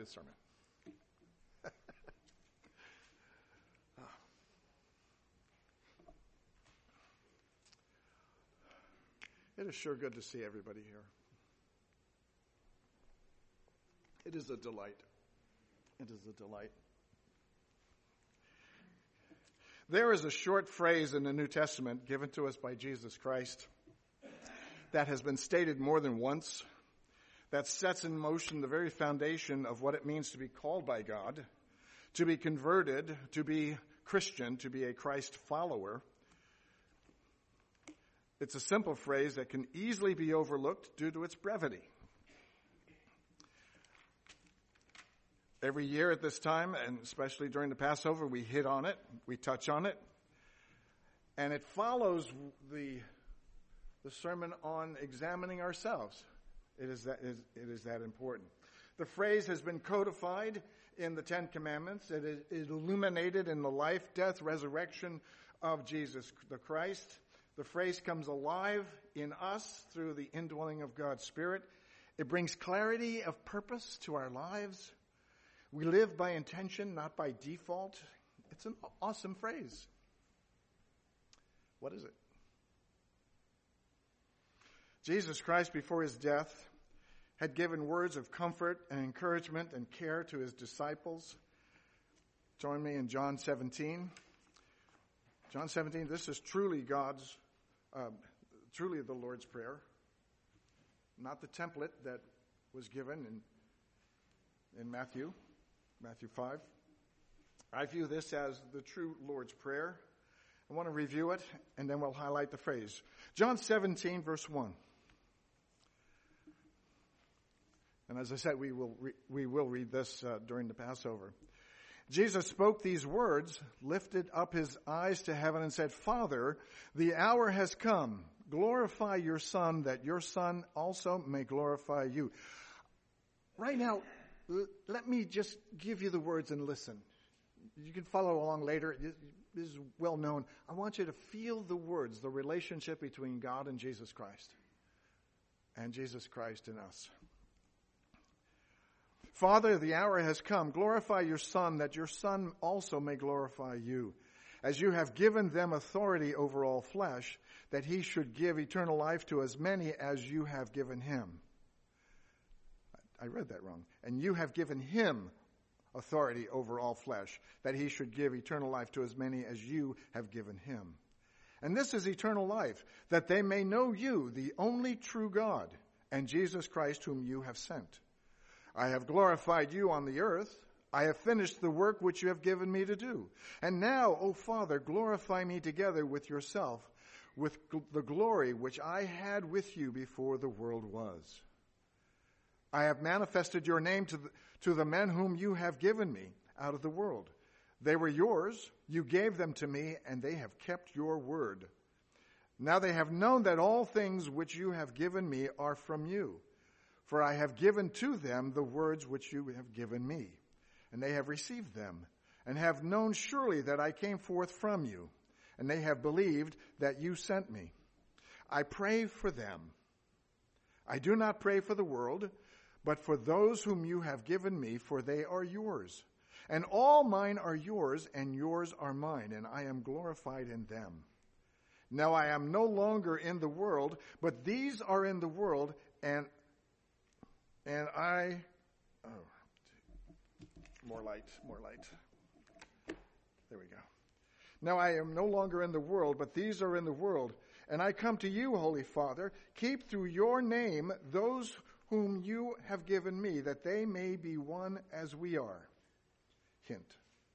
this sermon. It is sure good to see everybody here. It is a delight. It is a delight. There is a short phrase in the New Testament given to us by Jesus Christ that has been stated more than once, that sets in motion the very foundation of what it means to be called by God, to be converted, to be Christian, to be a Christ follower. It's a simple phrase that can easily be overlooked due to its brevity. Every year at this time, and especially during the Passover, we hit on it, we touch on it, and it follows the sermon on examining ourselves. It is that important. The phrase has been codified in the Ten Commandments. It is illuminated in the life, death, resurrection of Jesus the Christ. The phrase comes alive in us through the indwelling of God's Spirit. It brings clarity of purpose to our lives. We live by intention, not by default. It's an awesome phrase. What is it? Jesus Christ, before his death, had given words of comfort and encouragement and care to his disciples. Join me in John 17. John 17, this is truly truly the Lord's Prayer, not the template that was given in Matthew 5. I view this as the true Lord's Prayer. I want to review it, and then we'll highlight the phrase. John 17, verse 1. And as I said, we will read this during the Passover. Jesus spoke these words, lifted up his eyes to heaven, and said, Father, the hour has come. Glorify your Son, that your Son also may glorify you. Right now, let me just give you the words and listen. You can follow along later. This is well known. I want you to feel the words, the relationship between God and Jesus Christ, and Jesus Christ in us. Father, the hour has come. Glorify your Son, that your Son also may glorify you. As you have given them authority over all flesh, that he should give eternal life to as many as you have given him. I read that wrong. And you have given him authority over all flesh, that he should give eternal life to as many as you have given him. And this is eternal life, that they may know you, the only true God, and Jesus Christ whom you have sent. I have glorified you on the earth. I have finished the work which you have given me to do. And now, O Father, glorify me together with yourself, with the glory which I had with you before the world was. I have manifested your name to the men whom you have given me out of the world. They were yours, you gave them to me, and they have kept your word. Now they have known that all things which you have given me are from you. For I have given to them the words which you have given me, and they have received them, and have known surely that I came forth from you, and they have believed that you sent me. I pray for them. I do not pray for the world, but for those whom you have given me, for they are yours. And all mine are yours, and yours are mine, and I am glorified in them. Now I am no longer in the world, but these are in the world, and I, more light. There we go. Now I am no longer in the world, but these are in the world. And I come to you, Holy Father, keep through your name those whom you have given me, that they may be one as we are. Hint.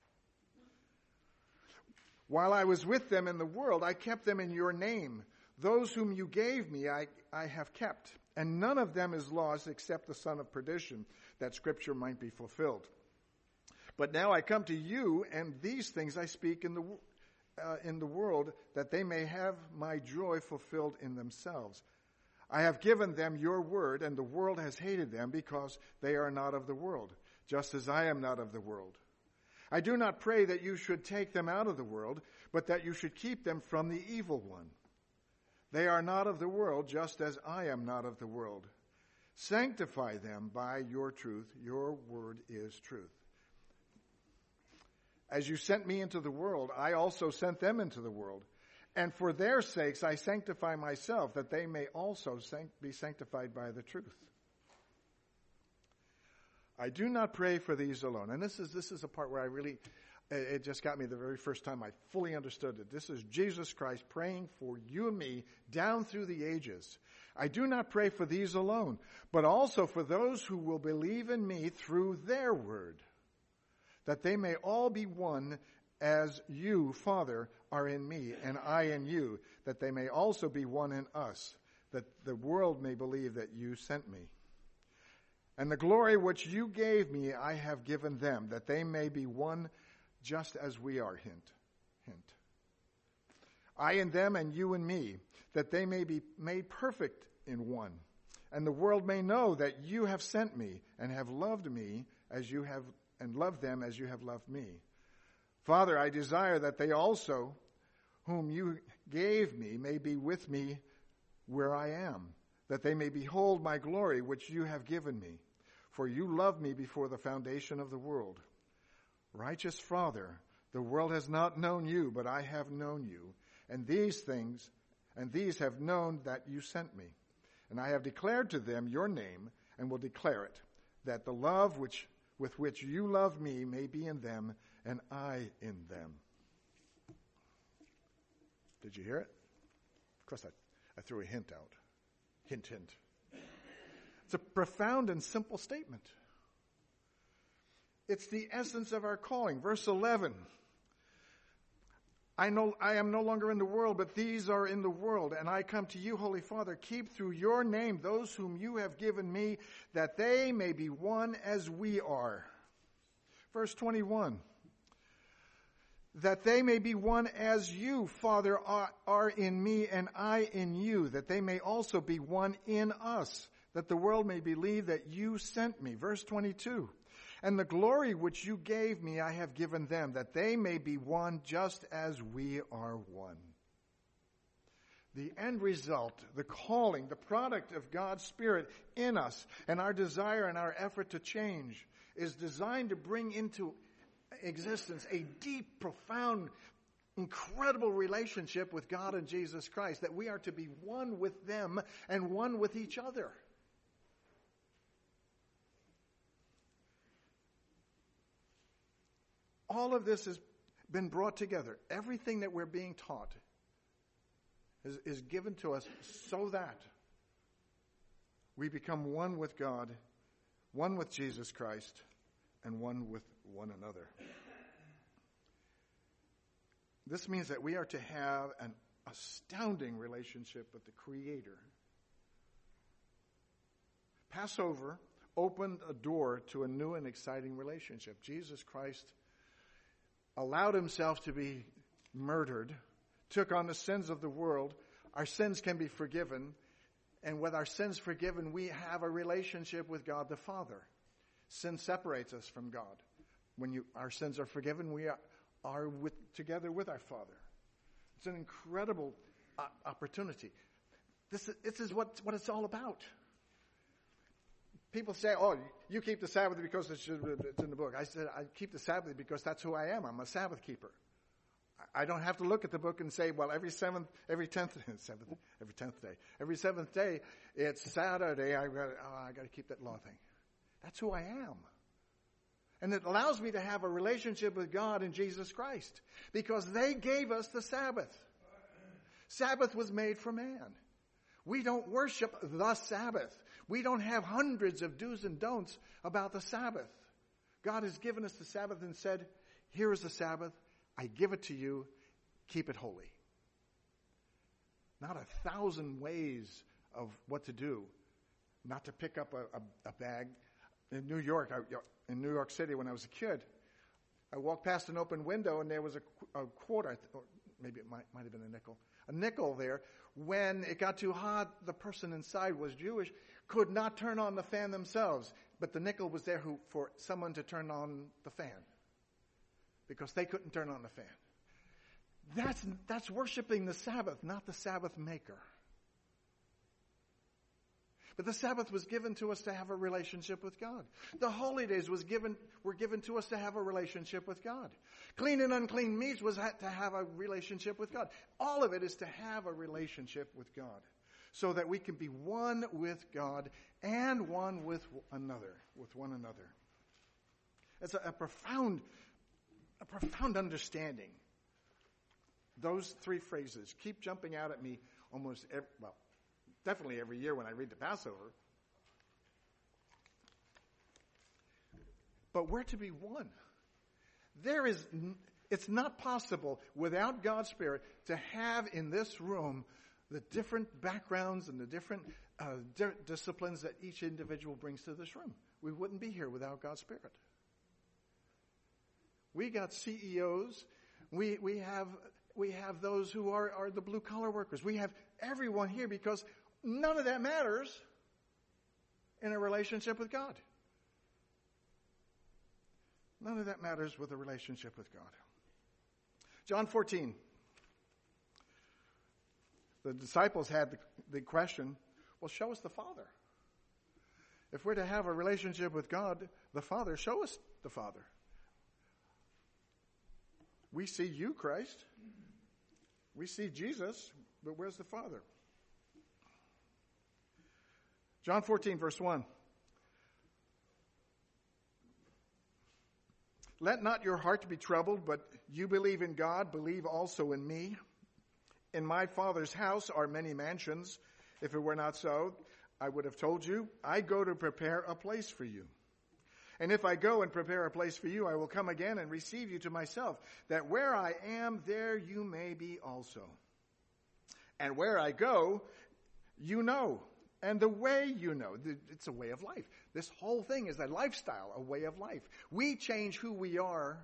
While I was with them in the world, I kept them in your name. Those whom you gave me, I have kept. And none of them is lost except the son of perdition, that Scripture might be fulfilled. But now I come to you, and these things I speak in the world, that they may have my joy fulfilled in themselves. I have given them your word, and the world has hated them because they are not of the world, just as I am not of the world. I do not pray that you should take them out of the world, but that you should keep them from the evil one. They are not of the world, just as I am not of the world. Sanctify them by your truth. Your word is his truth. As you sent me into the world, I also sent them into the world. And for their sakes I sanctify myself, that they may also be sanctified by the truth. I do not pray for these alone. And this is a part where it just got me the very first time I fully understood it. This is Jesus Christ praying for you and me down through the ages. I do not pray for these alone, but also for those who will believe in me through their word, that they may all be one as you, Father, are in me and I in you, that they may also be one in us, that the world may believe that you sent me. And the glory which you gave me I have given them, that they may be one just as we are, hint. I in them and you in me, that they may be made perfect in one. And the world may know that you have sent me and have loved me as you have, and loved them as you have loved me. Father, I desire that they also, whom you gave me, may be with me where I am, that they may behold my glory which you have given me. For you loved me before the foundation of the world. Righteous Father, the world has not known you, but I have known you, and these have known that you sent me. And I have declared to them your name, and will declare it, that the love with which you love me may be in them, and I in them. Did you hear it? Of course, I threw a hint out. Hint. It's a profound and simple statement. It's the essence of our calling. Verse 11. I am no longer in the world, but these are in the world, and I come to you, Holy Father. Keep through your name those whom you have given me, that they may be one as we are. Verse 21. That they may be one as you, Father, are in me and I in you, that they may also be one in us, that the world may believe that you sent me. Verse 22. And the glory which you gave me I have given them, that they may be one just as we are one. The end result, the calling, the product of God's Spirit in us, and our desire and our effort to change, is designed to bring into existence a deep, profound, incredible relationship with God and Jesus Christ, that we are to be one with them and one with each other. All of this has been brought together. Everything that we're being taught is given to us so that we become one with God, one with Jesus Christ, and one with one another. This means that we are to have an astounding relationship with the Creator. Passover opened a door to a new and exciting relationship. Jesus Christ allowed himself to be murdered, took on the sins of the world. Our sins can be forgiven, and with our sins forgiven, we have a relationship with God the Father. Sin separates us from God. When our sins are forgiven, we are together with our Father. It's an incredible opportunity. This is what it's all about. People say, oh, you keep the Sabbath because it's in the book. I said, I keep the Sabbath because that's who I am. I'm a Sabbath keeper. I don't have to look at the book and say, well, every seventh day, it's Saturday. I got to keep that law thing. That's who I am. And it allows me to have a relationship with God and Jesus Christ because they gave us the Sabbath. Sabbath was made for man. We don't worship the Sabbath. We don't have hundreds of do's and don'ts about the Sabbath. God has given us the Sabbath and said, here is the Sabbath. I give it to you. Keep it holy. Not 1,000 ways of what to do. Not to pick up a bag. In New York City, when I was a kid, I walked past an open window and there was a quarter, or maybe it might have been a nickel there. When it got too hot, the person inside was Jewish, could not turn on the fan themselves, but the nickel was there for someone to turn on the fan because they couldn't turn on the fan. That's worshiping the Sabbath, not the Sabbath maker. But the Sabbath was given to us to have a relationship with God. The holy days were given to us to have a relationship with God. Clean and unclean meats was to have a relationship with God. All of it is to have a relationship with God, so that we can be one with God and one with one another. It's a profound understanding. Those three phrases keep jumping out at me definitely every year when I read the Passover. But we're to be one. It's not possible without God's Spirit to have in this room the different backgrounds and the different disciplines that each individual brings to this room. We wouldn't be here without God's Spirit. We got CEOs. We have those who are the blue collar workers. We have everyone here because none of that matters in a relationship with God. None of that matters with a relationship with God. John 14. The disciples had the question, well, show us the Father. If we're to have a relationship with God, the Father, show us the Father. We see you, Christ. We see Jesus, but where's the Father? John 14, verse 1. Let not your heart be troubled, but you believe in God, believe also in me. In my Father's house are many mansions. If it were not so, I would have told you, I go to prepare a place for you. And if I go and prepare a place for you, I will come again and receive you to myself, that where I am, there you may be also. And where I go, you know, and the way you know. It's a way of life. This whole thing is a lifestyle, a way of life. We change who we are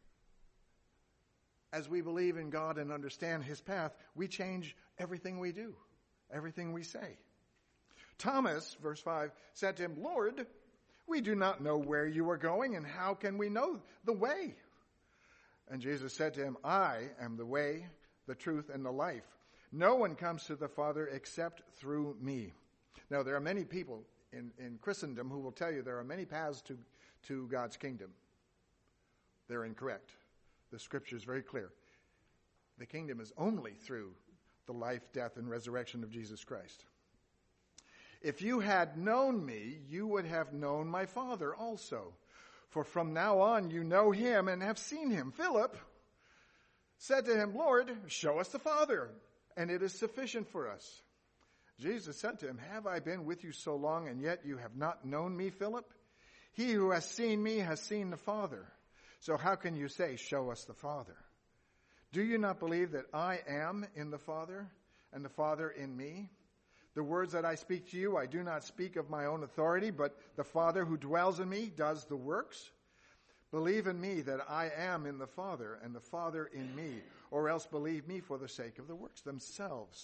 as we believe in God and understand His path. We change everything we do, everything we say. Thomas, verse 5, said to him, Lord, we do not know where you are going, and how can we know the way? And Jesus said to him, I am the way, the truth, and the life. No one comes to the Father except through me. Now, there are many people in Christendom who will tell you there are many paths to God's kingdom. They're incorrect. The Scripture is very clear. The kingdom is only through the life, death, and resurrection of Jesus Christ. If you had known me, you would have known my Father also. For from now on you know him and have seen him. Philip said to him, Lord, show us the Father, and it is sufficient for us. Jesus said to him, have I been with you so long, and yet you have not known me, Philip? He who has seen me has seen the Father. So how can you say, show us the Father? Do you not believe that I am in the Father, and the Father in me? The words that I speak to you, I do not speak of my own authority, but the Father who dwells in me does the works. Believe in me that I am in the Father, and the Father in me, or else believe me for the sake of the works themselves.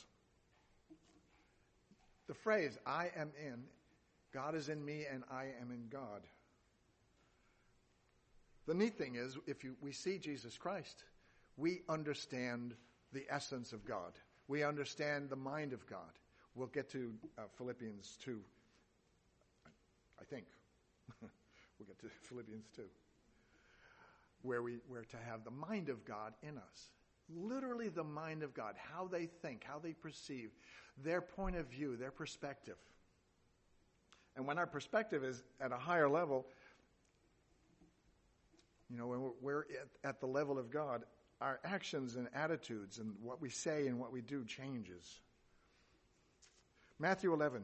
The phrase, I am in, God is in me, and I am in God. The neat thing is, we see Jesus Christ, we understand the essence of God. We understand the mind of God. We'll get to Philippians 2, I think. We'll get to Philippians 2, where we're to have the mind of God in us. Literally the mind of God, how they think, how they perceive, their point of view, their perspective. And when our perspective is at a higher level, when we're at the level of God, our actions and attitudes and what we say and what we do changes. Matthew 11.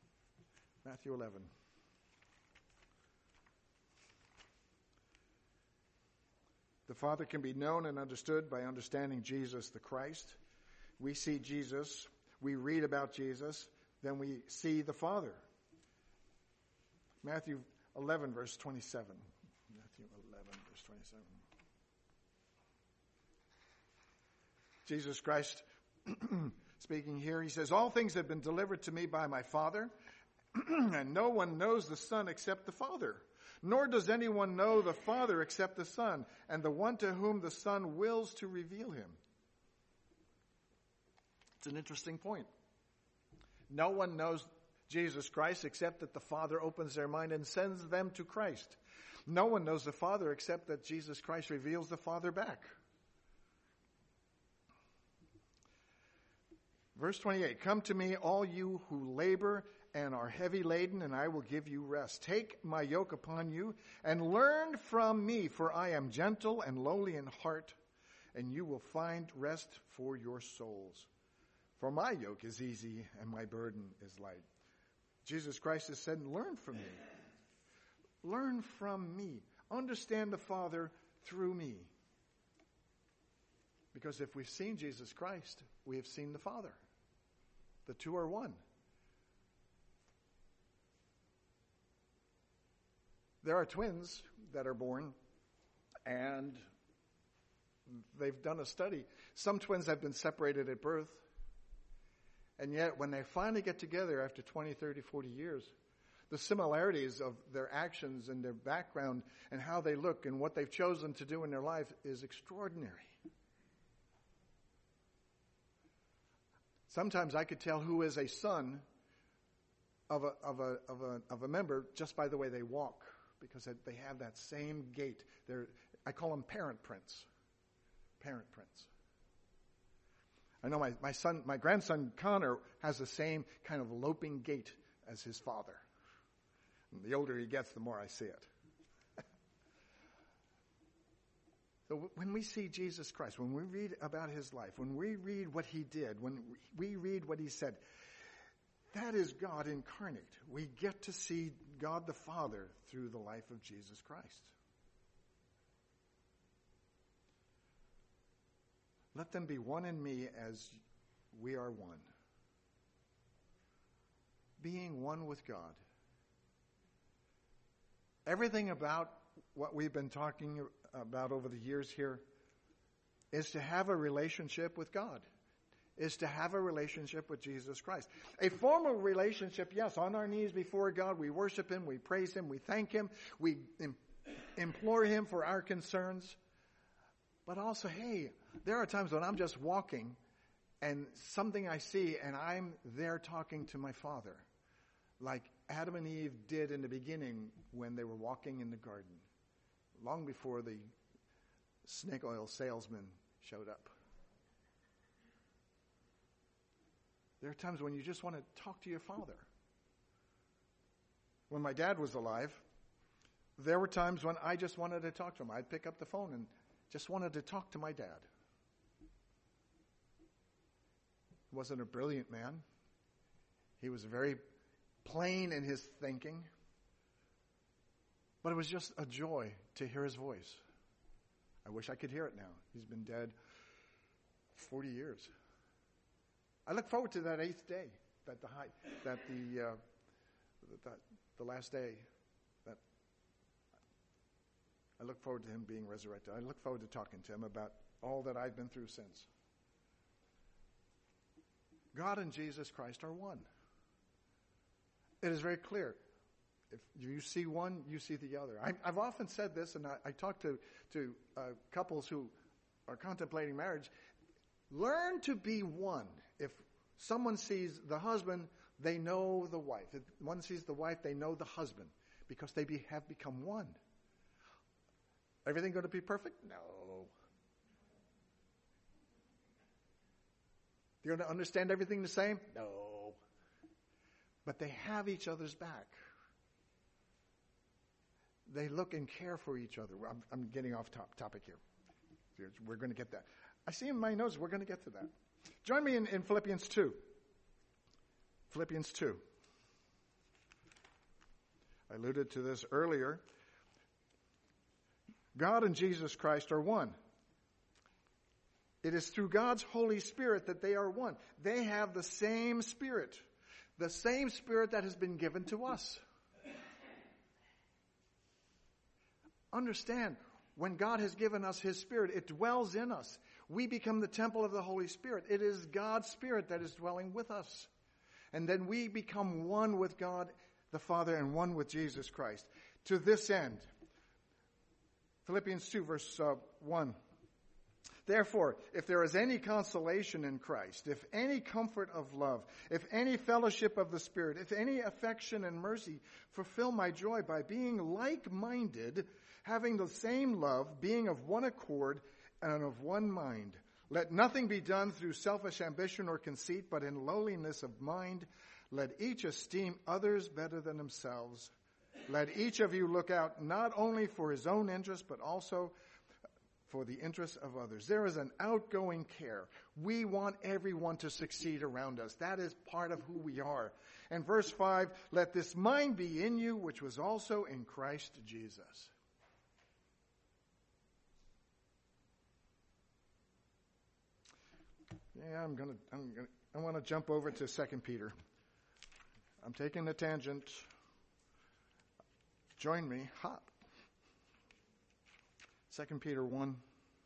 The Father can be known and understood by understanding Jesus the Christ. We see Jesus, we read about Jesus, then we see the Father. Matthew 11, verse 27. Matthew 11, verse 27. Jesus Christ speaking here, he says, all things have been delivered to me by my Father, and no one knows the Son except the Father. Nor does anyone know the Father except the Son, and the one to whom the Son wills to reveal him. It's an interesting point. No one knows. Jesus Christ except that the Father opens their mind and sends them to Christ. No one knows the Father except that Jesus Christ reveals the Father back. Verse 28, come to me, all you who labor and are heavy laden, and I will give you rest. Take my yoke upon you and learn from me, for I am gentle and lowly in heart, and you will find rest for your souls. For my yoke is easy and my burden is light. Jesus Christ has said, learn from me. Learn from me. Understand the Father through me. Because if we've seen Jesus Christ, we have seen the Father. The two are one. There are twins that are born, and they've done a study. Some twins have been separated at birth, and yet when they finally get together after 20, 30, 40 years, the similarities of their actions and their background and how they look and what they've chosen to do in their life is extraordinary. Sometimes I could tell who is a son of a member just by the way they walk, because they have that same gait. I call them parent prints. Parent prints. I know my grandson Connor has the same kind of loping gait as his father. And the older he gets, the more I see it. So when we see Jesus Christ, when we read about his life, when we read what he did, when we read what he said, that is God incarnate. We get to see God the Father through the life of Jesus Christ. Let them be one in me as we are one. Being one with God. Everything about what we've been talking about over the years here is to have a relationship with God, is to have a relationship with Jesus Christ. A formal relationship, yes, on our knees before God, we worship him, we praise him, we thank him, we implore him for our concerns. But also, hey, there are times when I'm just walking and something I see and I'm there talking to my Father, like Adam and Eve did in the beginning when they were walking in the garden, long before the snake oil salesman showed up. There are times when you just want to talk to your Father. When my dad was alive, there were times when I just wanted to talk to him. I'd pick up the phone and just wanted to talk to my dad. He wasn't a brilliant man. He was very plain in his thinking. But it was just a joy to hear his voice. I wish I could hear it now. He's been dead 40 years. I look forward to that 8th day, the last day. That I look forward to him being resurrected. I look forward to talking to him about all that I've been through since. God and Jesus Christ are one. It is very clear. If you see one, you see the other. I've often said this, and I talk to couples who are contemplating marriage. Learn to be one. If someone sees the husband, they know the wife. If one sees the wife, they know the husband, because they have become one. Everything going to be perfect? No. They're going to understand everything the same? No. But they have each other's back. They look and care for each other. I'm getting off topic here. We're going to get that. I see in my notes, we're going to get to that. Join me in Philippians 2. Philippians 2. I alluded to this earlier. God and Jesus Christ are one. It is through God's Holy Spirit that they are one. They have the same Spirit that has been given to us. Understand, when God has given us his Spirit, it dwells in us. We become the temple of the Holy Spirit. It is God's Spirit that is dwelling with us. And then we become one with God the Father and one with Jesus Christ. To this end, Philippians 2 verse 1. Therefore, if there is any consolation in Christ, if any comfort of love, if any fellowship of the Spirit, if any affection and mercy, fulfill my joy by being like-minded, having the same love, being of one accord and of one mind. Let nothing be done through selfish ambition or conceit, but in lowliness of mind, let each esteem others better than themselves. Let each of you look out not only for his own interest, but also for the interests of others. There is an outgoing care. We want everyone to succeed around us. That is part of who we are. And verse 5, let this mind be in you, which was also in Christ Jesus. Yeah, I want to jump over to 2 Peter. I'm taking a tangent. Join me. Hop. 2 Peter 1.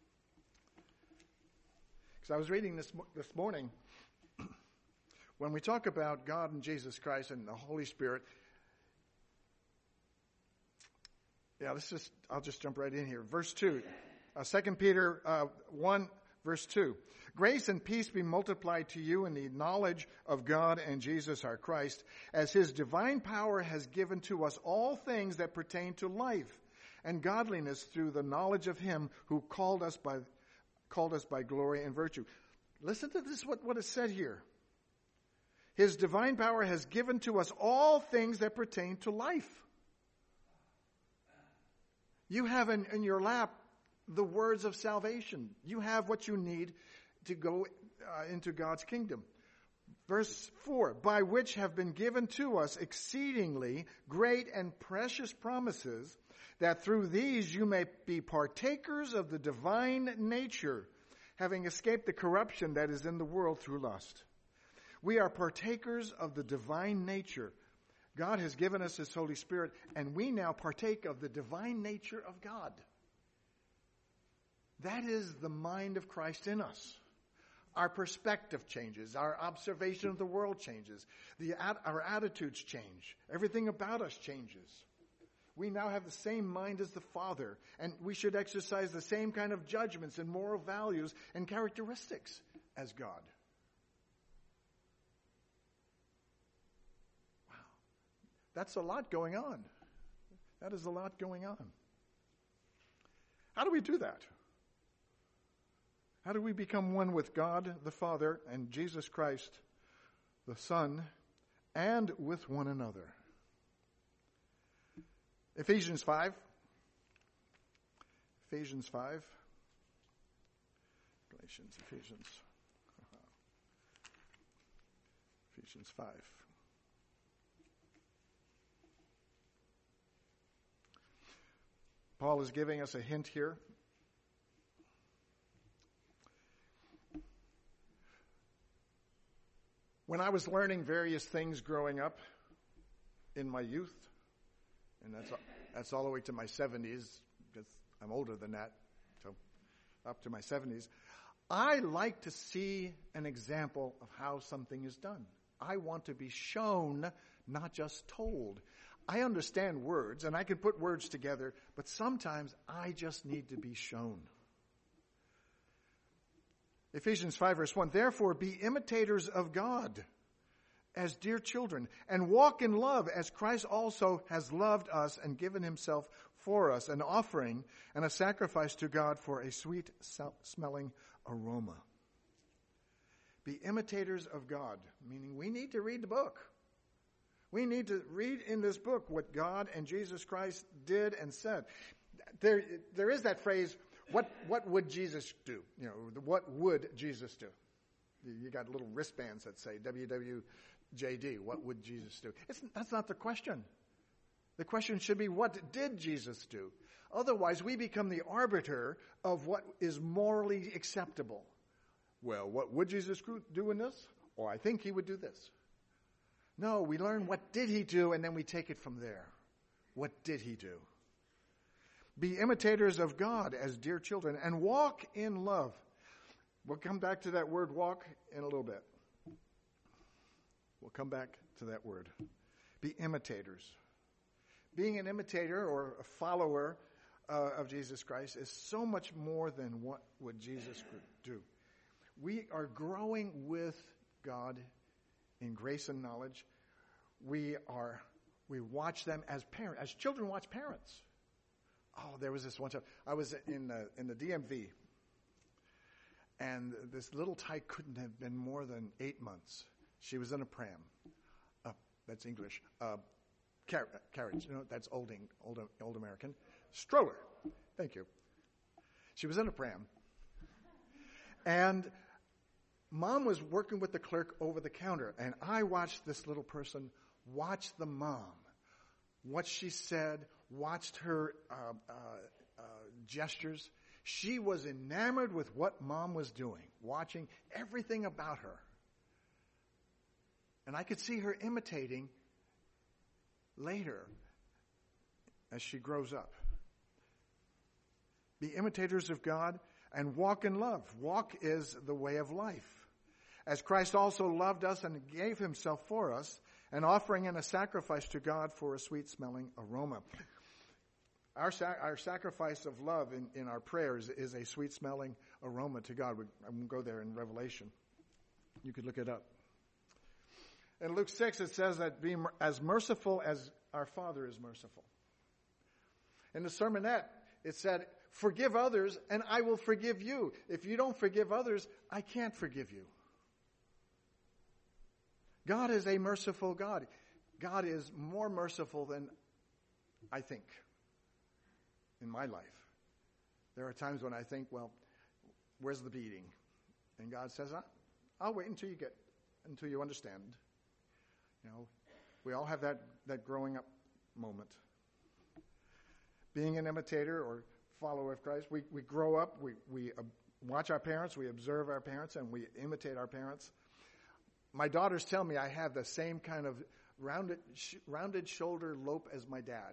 Because I was reading this morning, when we talk about God and Jesus Christ and the Holy Spirit, I'll just jump right in here. Verse 2, 2 Peter 1, verse 2. Grace and peace be multiplied to you in the knowledge of God and Jesus our Christ, as his divine power has given to us all things that pertain to life and godliness through the knowledge of him who called us by glory and virtue. Listen to this, what is said here. His divine power has given to us all things that pertain to life. You have in your lap the words of salvation. You have what you need to go into God's kingdom. Verse 4, by which have been given to us exceedingly great and precious promises, that through these you may be partakers of the divine nature, having escaped the corruption that is in the world through lust. We are partakers of the divine nature. God has given us his Holy Spirit, and we now partake of the divine nature of God. That is the mind of Christ in us. Our perspective changes. Our observation of the world changes. Our attitudes change. Everything about us changes. We now have the same mind as the Father, and we should exercise the same kind of judgments and moral values and characteristics as God. Wow. That's a lot going on. That is a lot going on. How do we do that? How do we become one with God the Father and Jesus Christ the Son, and with one another? Ephesians 5. Ephesians 5. Ephesians 5. Paul is giving us a hint here. When I was learning various things growing up in my youth, and that's all the way to my 70s, because I'm older than that, so up to my 70s, I like to see an example of how something is done. I want to be shown, not just told. I understand words, and I can put words together, but sometimes I just need to be shown. Ephesians 5 verse 1, therefore be imitators of God as dear children, and walk in love as Christ also has loved us and given himself for us, an offering and a sacrifice to God for a sweet smelling aroma. Be imitators of God, meaning we need to read the book. We need to read in this book what God and Jesus Christ did and said. There is that phrase, what would Jesus do? You know, what would Jesus do? You got little wristbands that say WWJD. What would Jesus do? That's not the question. The question should be, what did Jesus do? Otherwise, we become the arbiter of what is morally acceptable. Well, what would Jesus do in this? Or I think he would do this. No, we learn what did he do, and then we take it from there. What did he do? Be imitators of God as dear children, and walk in love. We'll come back to that word walk in a little bit. We'll come back to that word. Be imitators. Being an imitator or a follower of Jesus Christ is so much more than what would Jesus could do. We are growing with God in grace and knowledge. We watch them as parents, as children watch parents. Oh, there was this one time I was in the DMV, and this little tyke couldn't have been more than 8 months. She was in a pram. That's English. Carriage. That's old American. Stroller. Thank you. She was in a pram. And Mom was working with the clerk over the counter, and I watched this little person watch the mom, what she said, watched her gestures. She was enamored with what Mom was doing, watching everything about her. And I could see her imitating later as she grows up. Be imitators of God and walk in love. Walk is the way of life. As Christ also loved us and gave himself for us, an offering and a sacrifice to God for a sweet-smelling aroma. Our sacrifice of love in our prayers is a sweet-smelling aroma to God. I won't go there in Revelation. You could look it up. In Luke 6, it says that be as merciful as our Father is merciful. In the sermonette, it said, forgive others and I will forgive you. If you don't forgive others, I can't forgive you. God is a merciful God. God is more merciful than I think in my life. There are times when I think, well, where's the beating? And God says, I'll wait until you understand. We all have that growing up moment. Being an imitator or follower of Christ, we grow up, we watch our parents, we observe our parents, and we imitate our parents. My daughters tell me I have the same kind of rounded shoulder lope as my dad.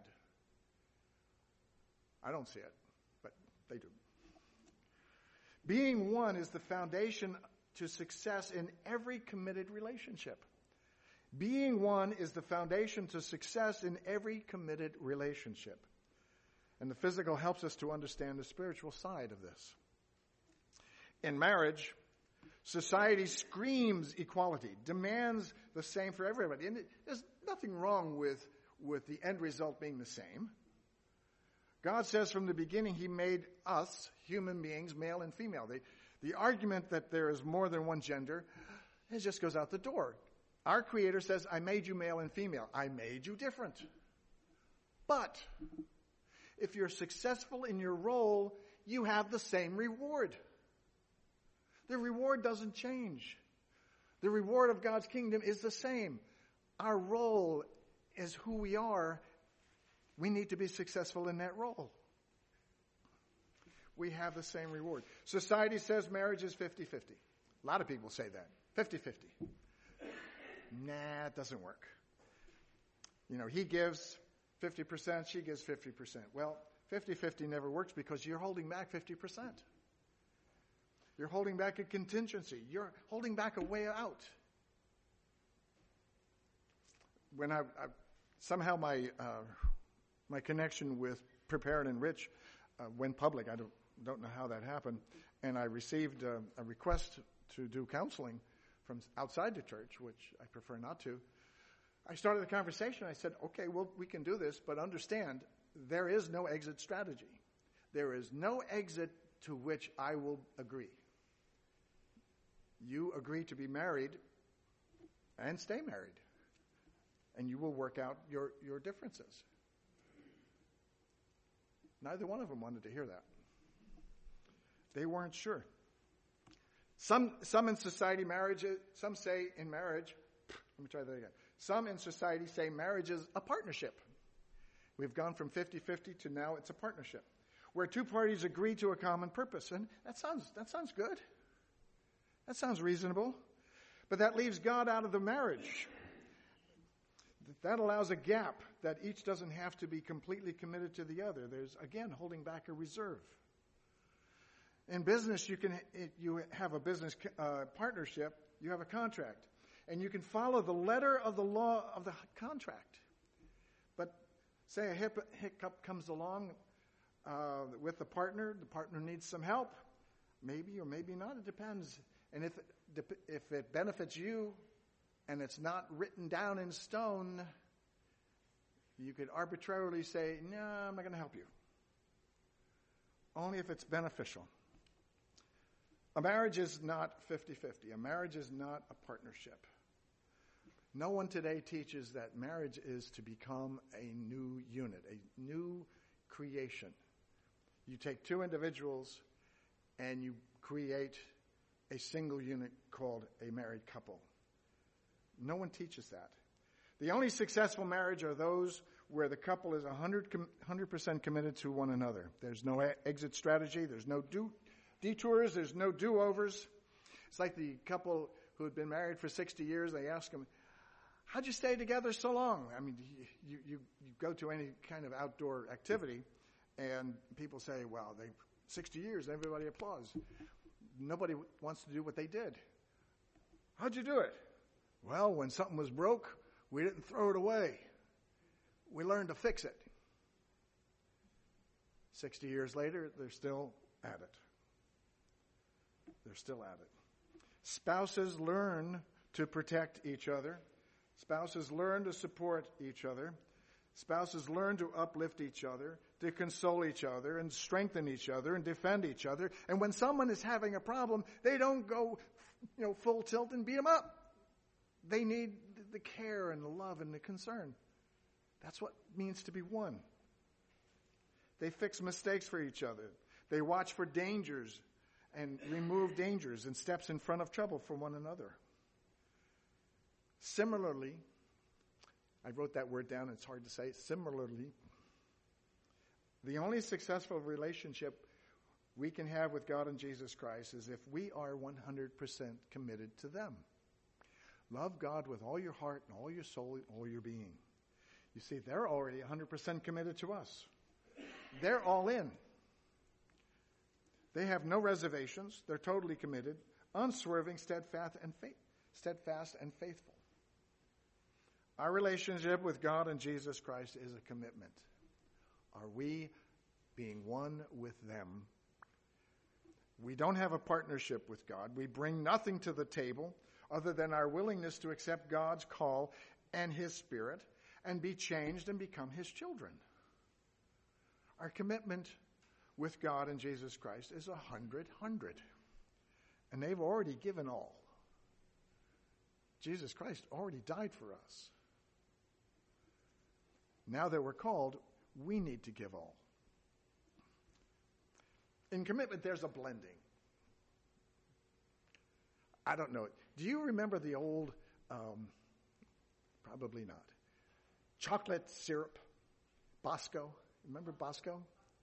I don't see it, but they do. Being one is the foundation to success in every committed relationship. Being one is the foundation to success in every committed relationship. And the physical helps us to understand the spiritual side of this. In marriage, society screams equality, demands the same for everybody. And there's nothing wrong with the end result being the same. God says from the beginning he made us, human beings, male and female. The argument that there is more than one gender, it just goes out the door. Our Creator says, I made you male and female. I made you different. But if you're successful in your role, you have the same reward. The reward doesn't change. The reward of God's kingdom is the same. Our role is who we are. We need to be successful in that role. We have the same reward. Society says marriage is 50-50. A lot of people say that. 50-50. Nah, it doesn't work. He gives 50%, she gives 50%. Well, 50-50 never works because you're holding back 50%. You're holding back a contingency. You're holding back a way out. When somehow my connection with Prepare and Enrich went public. I don't know how that happened. And I received a request to do counseling from outside the church, which I prefer not to. I started the conversation. I said, okay, well, we can do this, but understand there is no exit strategy. There is no exit to which I will agree. You agree to be married and stay married, and you will work out your differences. Neither one of them wanted to hear that. They weren't sure. Some in society, some say in marriage, let me try that again. Some in society say marriage is a partnership. We've gone from 50-50 to now it's a partnership, where two parties agree to a common purpose. And that sounds good. That sounds reasonable. But that leaves God out of the marriage. That allows a gap that each doesn't have to be completely committed to the other. There's, again, holding back a reserve. In business, you have a business partnership, you have a contract, and you can follow the letter of the law of the contract. But say a hiccup comes along, with the partner needs some help. Maybe or maybe not. It depends. And if it benefits you and it's not written down in stone, you could arbitrarily say, no, I'm not going to help you. Only if it's beneficial. A marriage is not 50-50. A marriage is not a partnership. No one today teaches that marriage is to become a new unit, a new creation. You take two individuals and you create a single unit called a married couple. No one teaches that. The only successful marriage are those where the couple is 100% committed to one another. There's no exit strategy. There's no detours. There's no do-overs. It's like the couple who had been married for 60 years. They ask them, how'd you stay together so long? I mean, you go to any kind of outdoor activity, and people say, well, 60 years, everybody applauds. Nobody wants to do what they did. How'd you do it? Well, when something was broke, we didn't throw it away. We learned to fix it. 60 years later, they're still at it. They're still at it. Spouses learn to protect each other. Spouses learn to support each other. Spouses learn to uplift each other, to console each other, and strengthen each other, and defend each other. And when someone is having a problem, they don't go, full tilt and beat them up. They need the care and the love and the concern. That's what it means to be one. They fix mistakes for each other. They watch for dangers and remove dangers and steps in front of trouble for one another. Similarly, I wrote that word down, it's hard to say. Similarly, the only successful relationship we can have with God and Jesus Christ is if we are 100% committed to them. Love God with all your heart and all your soul and all your being. You see, they're already 100% committed to us. They're all in. They have no reservations. They're totally committed, unswerving, steadfast, and faithful. Our relationship with God and Jesus Christ is a commitment. Are we being one with them? We don't have a partnership with God. We bring nothing to the table other than our willingness to accept God's call and His Spirit and be changed and become His children. Our commitment with God and Jesus Christ is 100. And they've already given all. Jesus Christ already died for us. Now that we're called, we need to give all. In commitment, there's a blending. I don't know. Do you remember the old, probably not, chocolate syrup, Bosco? Remember Bosco?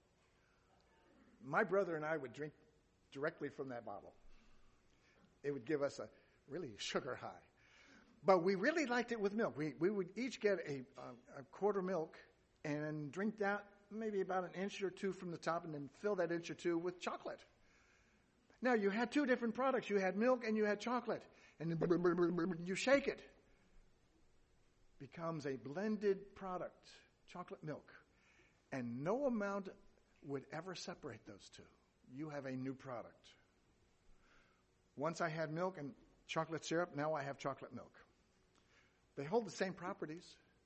My brother and I would drink directly from that bottle. It would give us a really sugar high. But we really liked it with milk. We would each get a quarter milk and drink that maybe about an inch or two from the top and then fill that inch or two with chocolate. Now, you had two different products. You had milk and you had chocolate. And you shake it. Becomes a blended product, chocolate milk. And no amount would ever separate those two. You have a new product. Once I had milk and chocolate syrup, now I have chocolate milk. They hold the same properties,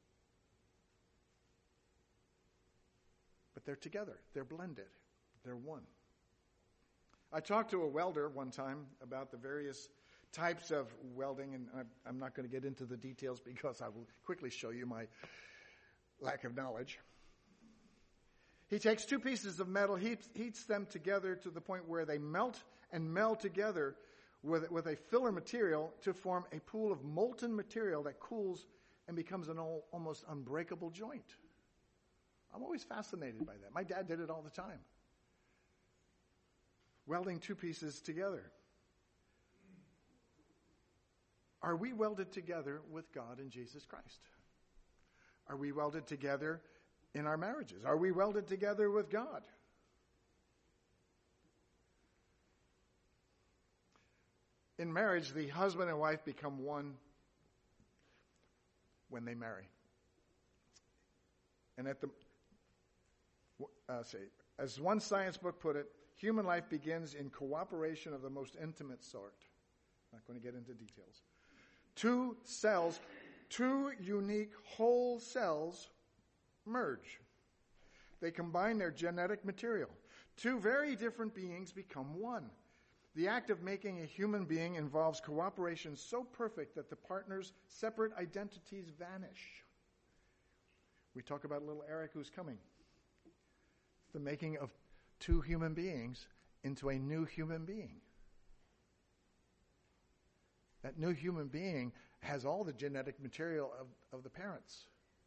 but they're together. They're blended. They're one. I talked to a welder one time about the various types of welding, and I'm not going to get into the details because I will quickly show you my lack of knowledge. He takes two pieces of metal, heats them together to the point where they melt and meld together with a filler material to form a pool of molten material that cools and becomes an almost unbreakable joint. I'm always fascinated by that. My dad did it all the time. Welding two pieces together. Are we welded together with God and Jesus Christ? Are we welded together in our marriages? Are we welded together with God? In marriage, the husband and wife become one when they marry. And As one science book put it, human life begins in cooperation of the most intimate sort. I'm not going to get into details. Two cells, two unique whole cells merge. They combine their genetic material. Two very different beings become one. The act of making a human being involves cooperation so perfect that the partner's separate identities vanish. We talk about little Eric who's coming. The making of two human beings into a new human being. That new human being has all the genetic material of the parents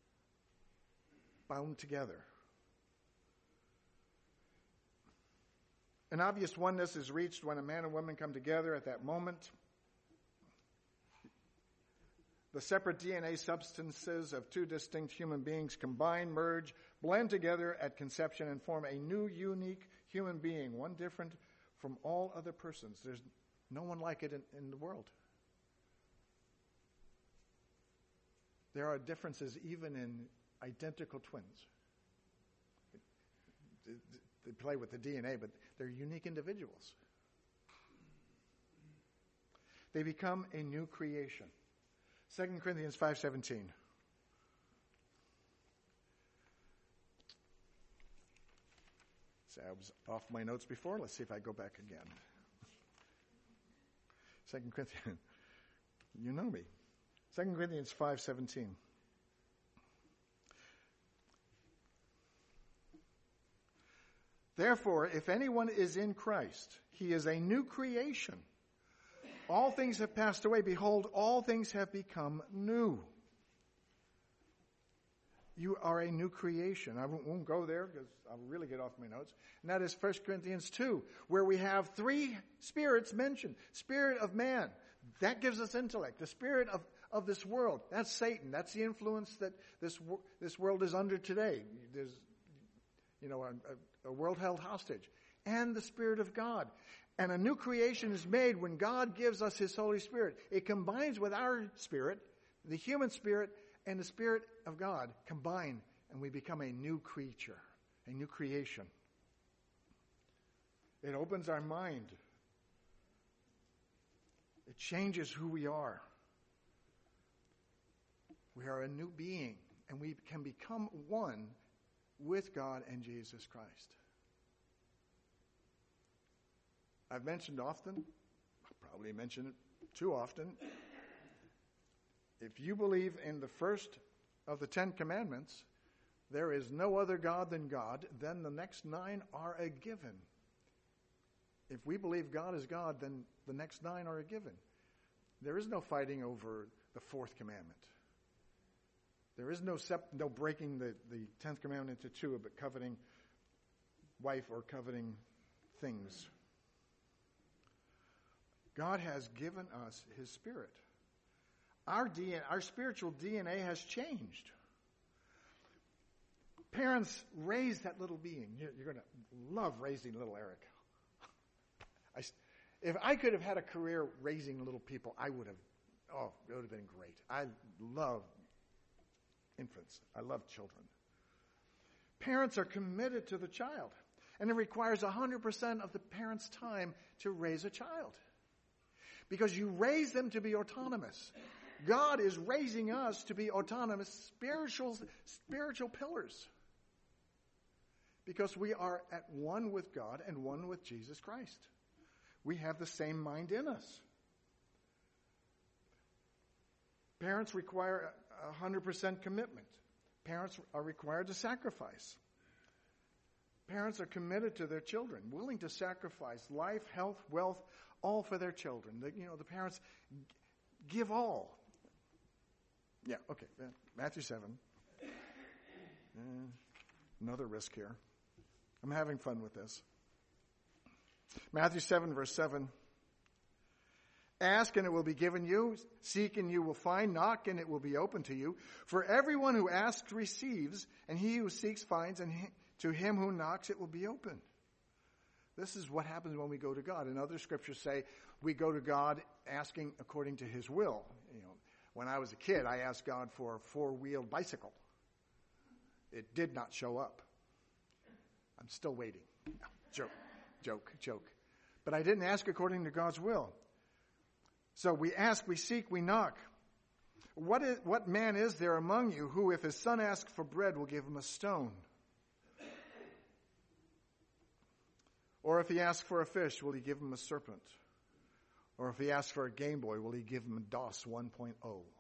bound together. An obvious oneness is reached when a man and woman come together at that moment. The separate DNA substances of two distinct human beings combine, merge, blend together at conception and form a new, unique human being, one different from all other persons. There's no one like it in the world. There are differences even in identical twins. They play with the DNA, but they're unique individuals. They become a new creation. 2 Corinthians 5:17. So I was off my notes before. Let's see if I go back again. 2 Corinthians, you know me. 2 Corinthians 5:17. Therefore, if anyone is in Christ, he is a new creation. All things have passed away. Behold, all things have become new. You are a new creation. I won't go there because I'll really get off my notes. And that is 1 Corinthians 2, where we have three spirits mentioned. Spirit of man, that gives us intellect. The spirit of this world, that's Satan. That's the influence that this world is under today. There's, a world held hostage. And the Spirit of God. And a new creation is made when God gives us His Holy Spirit. It combines with our spirit, the human spirit, and the Spirit of God combine, and we become a new creature, a new creation. It opens our mind. It changes who we are. We are a new being, and we can become one with God and Jesus Christ. I've mentioned often, I'll probably mention it too often, if you believe in the first of the 10 commandments, there is no other God than God, then the next 9 are a given. If we believe God is God, then the next 9 are a given. There is no fighting over the 4th commandment. There is no breaking the 10th commandment into 2, but coveting wife or coveting things. God has given us His Spirit. Our spiritual DNA has changed. Parents raise that little being. You're going to love raising little Eric. If I could have had a career raising little people, it would have been great. I love infants. I love children. Parents are committed to the child, and it requires 100% of the parent's time to raise a child. Because you raise them to be autonomous. God is raising us to be autonomous spiritual pillars. Because we are at one with God and one with Jesus Christ. We have the same mind in us. Parents require 100% commitment. Parents are required to sacrifice. Parents are committed to their children, willing to sacrifice life, health, wealth, all for their children. The parents give all. Yeah, okay. Matthew 7. Another risk here. I'm having fun with this. Matthew 7, verse 7. Ask and it will be given you. Seek and you will find. Knock and it will be open to you. For everyone who asks receives, and he who seeks finds, and to him who knocks it will be open. This is what happens when we go to God. And other scriptures say we go to God asking according to His will. When I was a kid, I asked God for a 4-wheeled bicycle. It did not show up. I'm still waiting. No, joke. But I didn't ask according to God's will. So we ask, we seek, we knock. What man is there among you who, if his son asks for bread, will give him a stone? Or if he asks for a fish, will he give him a serpent? Or if he asks for a Game Boy, will he give him a DOS 1.0?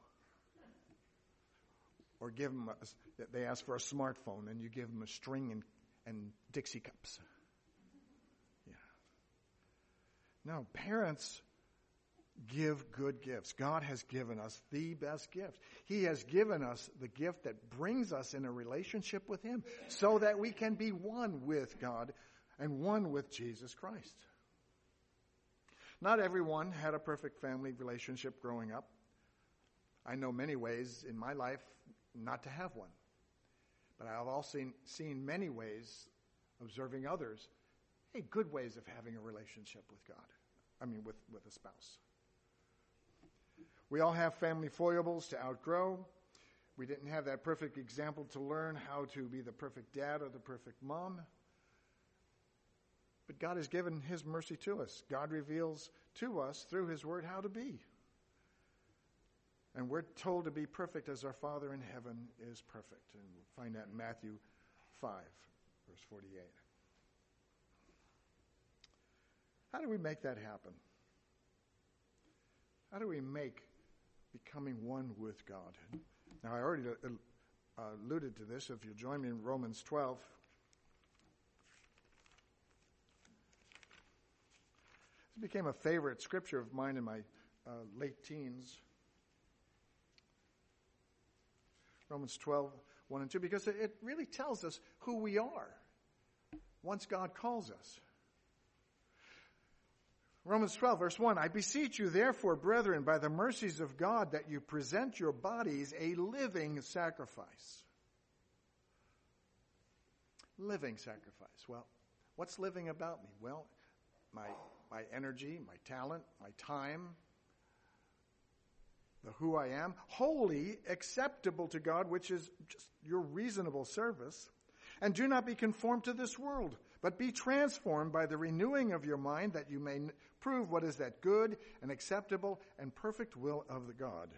Or they ask for a smartphone and you give them a string and Dixie cups. Yeah. No, parents give good gifts. God has given us the best gift. He has given us the gift that brings us in a relationship with Him so that we can be one with God and one with Jesus Christ. Not everyone had a perfect family relationship growing up. I know many ways in my life not to have one. But I have also seen many ways, observing others, good ways of having a relationship with God. With a spouse. We all have family foibles to outgrow. We didn't have that perfect example to learn how to be the perfect dad or the perfect mom. But God has given His mercy to us. God reveals to us through His Word how to be. And we're told to be perfect as our Father in heaven is perfect. And we'll find that in Matthew 5, verse 48. How do we make that happen? How do we make becoming one with God? Now, I already alluded to this. If you'll join me in Romans 12. This became a favorite scripture of mine in my late teens. Romans 12, 1 and 2, because it really tells us who we are once God calls us. Romans 12, verse 1, I beseech you, therefore, brethren, by the mercies of God, that you present your bodies a living sacrifice. Living sacrifice. Well, what's living about me? Well, my energy, my talent, my time, the who I am, wholly acceptable to God, which is just your reasonable service. And do not be conformed to this world, but be transformed by the renewing of your mind, that you may prove what is that good and acceptable and perfect will of the God.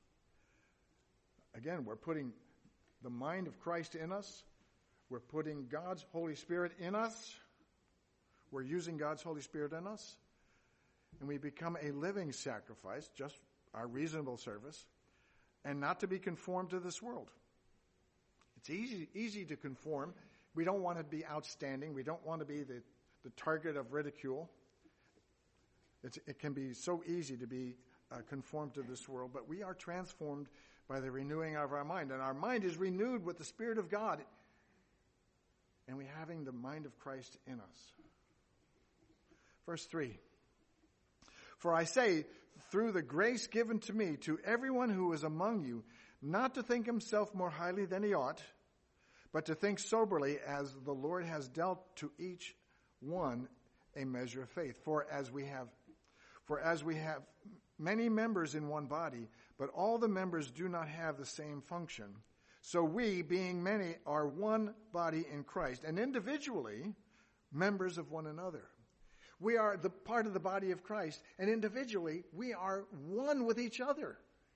Again, we're putting the mind of Christ in us. We're putting God's Holy Spirit in us. We're using God's Holy Spirit in us. And we become a living sacrifice, just our reasonable service, and not to be conformed to this world. It's easy to conform. We don't want to be outstanding. We don't want to be the target of ridicule. It can be so easy to be conformed to this world, but we are transformed by the renewing of our mind. And our mind is renewed with the Spirit of God, and we're having the mind of Christ in us. Verse 3, for I say, through the grace given to me, to everyone who is among you, not to think himself more highly than he ought, but to think soberly, as the Lord has dealt to each one a measure of faith. For as we have many members in one body, but all the members do not have the same function, so we, being many, are one body in Christ, and individually members of one another. We are the part of the body of Christ, and individually we are one with each other.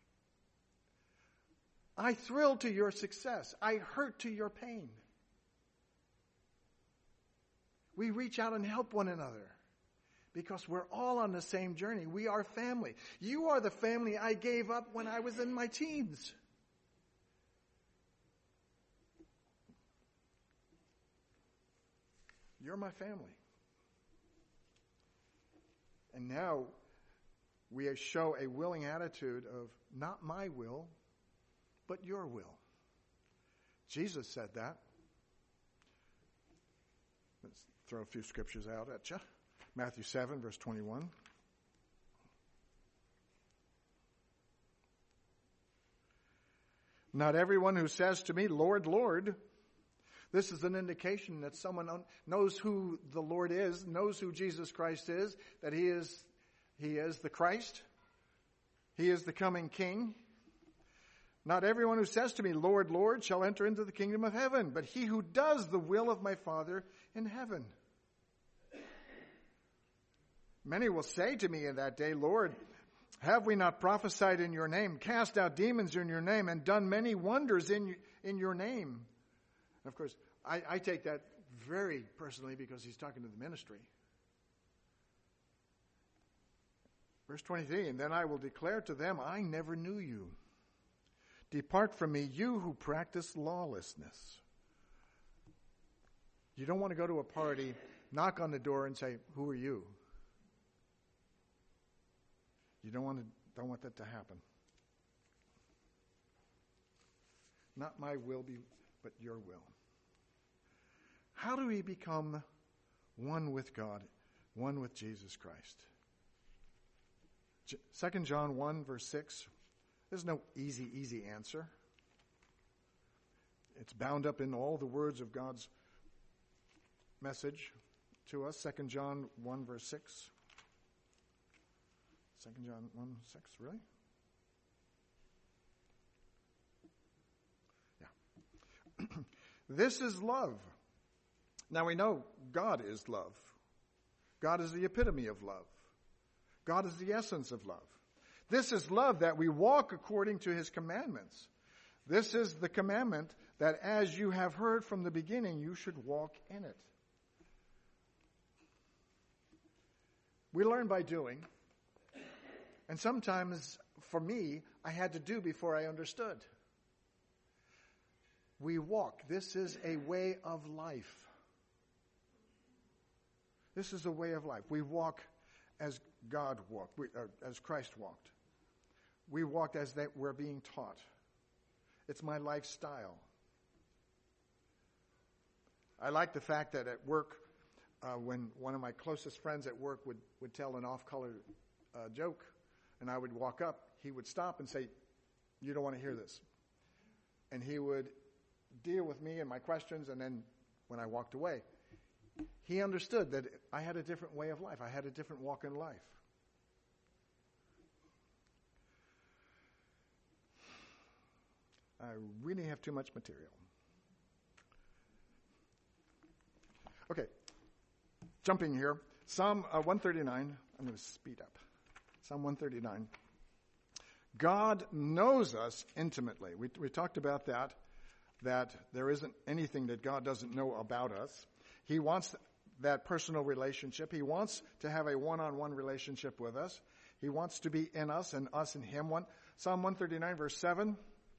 I thrill to your success. I hurt to your pain. We reach out and help one another because we're all on the same journey. We are family. You are the family I gave up when I was in my teens. You're my family. And now we show a willing attitude of not my will, but your will. Jesus said that. Let's throw a few scriptures out at you. Matthew 7, verse 21. Not everyone who says to me, Lord, Lord. This is an indication that someone knows who the Lord is, knows who Jesus Christ is, that He is the Christ. He is the coming King. Not everyone who says to me, Lord, Lord, shall enter into the kingdom of heaven, but he who does the will of my Father in heaven. Many will say to me in that day, Lord, have we not prophesied in your name, cast out demons in your name, and done many wonders in your name? And of course, I take that very personally because he's talking to the ministry. Verse 23, and then I will declare to them, I never knew you. Depart from me, you who practice lawlessness. You don't want to go to a party, knock on the door and say, who are you? You don't want that to happen. Not my will be, but your will. How do we become one with God, one with Jesus Christ? 2 John 1, verse 6. There's no easy answer. It's bound up in all the words of God's message to us. 2 John 1, verse 6. 2 John 1, 6, really? Yeah. This is love. Now we know God is love. God is the epitome of love. God is the essence of love. This is love, that we walk according to his commandments. This is the commandment that as you have heard from the beginning, you should walk in it. We learn by doing. And sometimes, for me, I had to do before I understood. We walk. This is a way of life. This is a way of life. We walk as God walked, as Christ walked. We walked as that we're being taught. It's my lifestyle. I like the fact that at work, when one of my closest friends at work would tell an off-color joke, and I would walk up, he would stop and say, you don't want to hear this. And he would deal with me and my questions, and then when I walked away, he understood that I had a different way of life. I had a different walk in life. I really have too much material. Okay, jumping here. Psalm 139. I'm going to speed up. Psalm 139. God knows us intimately. We talked about that there isn't anything that God doesn't know about us. He wants that personal relationship. He wants to have a one-on-one relationship with us. He wants to be in us and us in him. Psalm 139, verse 7.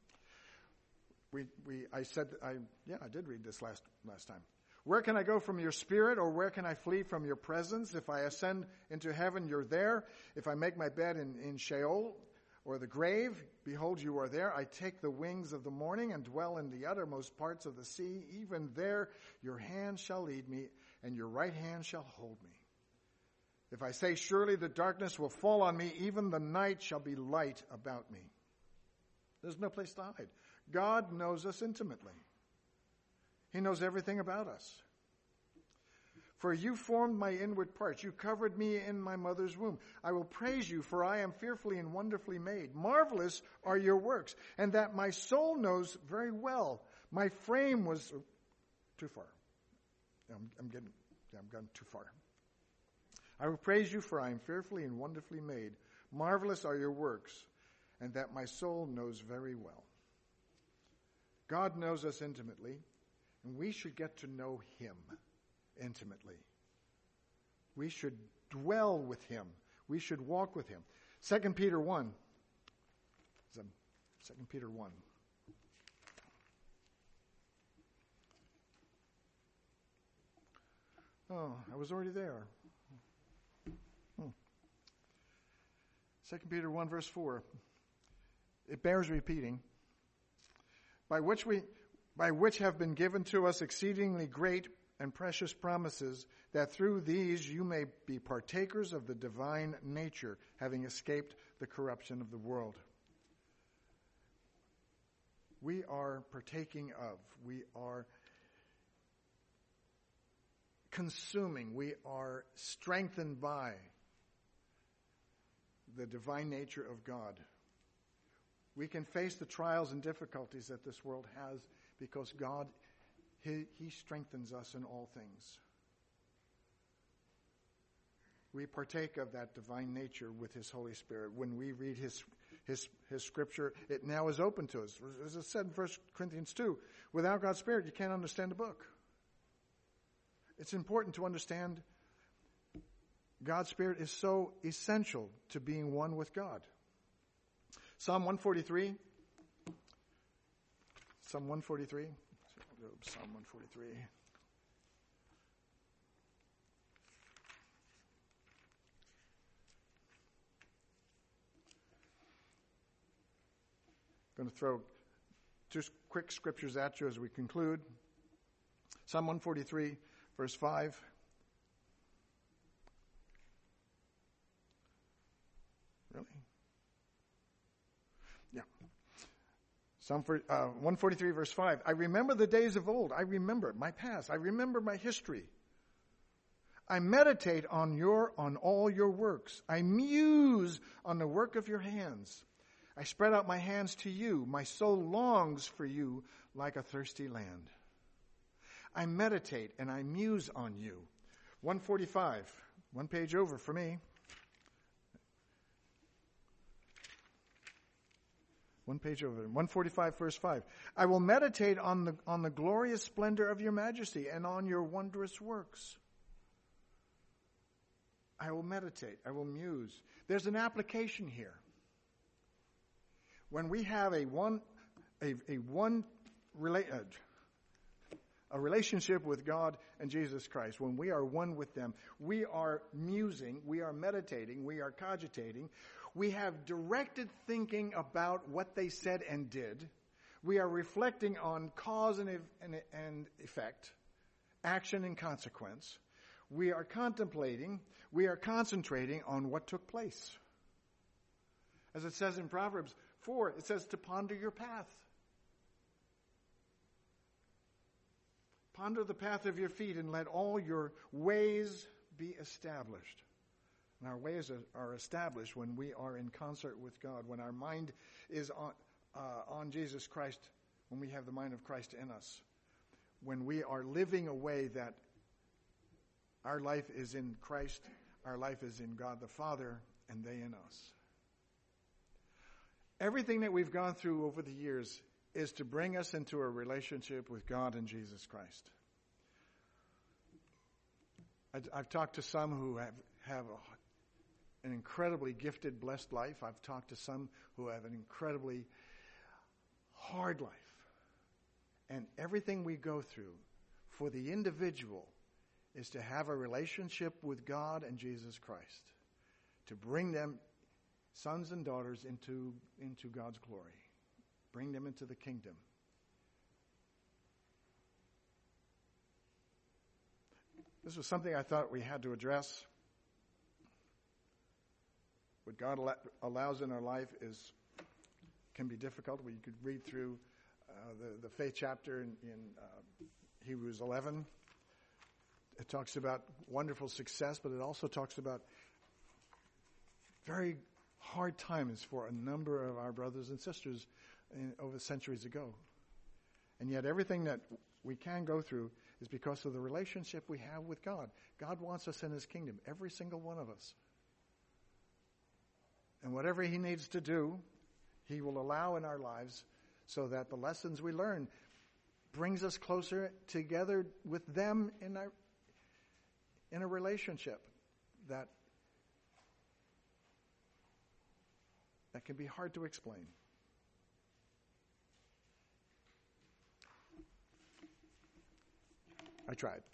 I did read this last time. Where can I go from your spirit, or where can I flee from your presence? If I ascend into heaven, you're there. If I make my bed in Sheol, or the grave, behold, you are there. I take the wings of the morning and dwell in the uttermost parts of the sea. Even there your hand shall lead me, and your right hand shall hold me. If I say, surely the darkness will fall on me, even the night shall be light about me. There's no place to hide. God knows us intimately. He knows everything about us. For you formed my inward parts. You covered me in my mother's womb. I will praise you, for I am fearfully and wonderfully made. Marvelous are your works, and that my soul knows very well. My frame was too far. I'm gone too far. I will praise you, for I am fearfully and wonderfully made. Marvelous are your works, and that my soul knows very well. God knows us intimately, and we should get to know him intimately. We should dwell with him. We should walk with him. 2 Peter 1. 2 Peter 1. Oh, I was already there. 2 Peter 1, verse 4. It bears repeating. By which have been given to us exceedingly great and precious promises, that through these you may be partakers of the divine nature, having escaped the corruption of the world. We are partaking of, we are consuming, we are strengthened by the divine nature of God. We can face the trials and difficulties that this world has because God, He strengthens us in all things. We partake of that divine nature with His Holy Spirit. When we read His Scripture, it now is open to us. As it said in 1 Corinthians 2, without God's Spirit, you can't understand a book. It's important to understand God's Spirit is so essential to being one with God. Psalm 143. Psalm 143. Psalm 143. I'm going to throw just quick scriptures at you as we conclude. Psalm 143, verse 5. Really? Yeah. Psalm 143, verse 5. I remember the days of old. I remember my past. I remember my history. I meditate on all your works. I muse on the work of your hands. I spread out my hands to you. My soul longs for you like a thirsty land. I meditate and I muse on you. 145, one page over for me. One page over. 145, verse 5. I will meditate on the glorious splendor of your majesty and on your wondrous works. I will meditate. I will muse. There's an application here. When we have a relationship with God and Jesus Christ, when we are one with them, we are musing, we are meditating, we are cogitating, we have directed thinking about what they said and did, we are reflecting on cause and effect, action and consequence, we are contemplating, we are concentrating on what took place. As it says in Proverbs 4, it says to ponder your path. Ponder the path of your feet and let all your ways be established. And our ways are established when we are in concert with God, when our mind is on Jesus Christ, when we have the mind of Christ in us, when we are living a way that our life is in Christ, our life is in God the Father, and they in us. Everything that we've gone through over the years is to bring us into a relationship with God and Jesus Christ. I've talked to some who have an incredibly gifted, blessed life. I've talked to some who have an incredibly hard life. And everything we go through for the individual is to have a relationship with God and Jesus Christ, to bring them, sons and daughters, into God's glory. Bring them into the kingdom. This was something I thought we had to address. What God allows in our life can be difficult. You could read through the faith chapter in Hebrews 11. It talks about wonderful success, but it also talks about very hard times for a number of our brothers and sisters over centuries ago. And yet everything that we can go through is because of the relationship we have with God. God wants us in His kingdom, every single one of us. And whatever He needs to do, He will allow in our lives so that the lessons we learn brings us closer together with them in a relationship that can be hard to explain. I tried.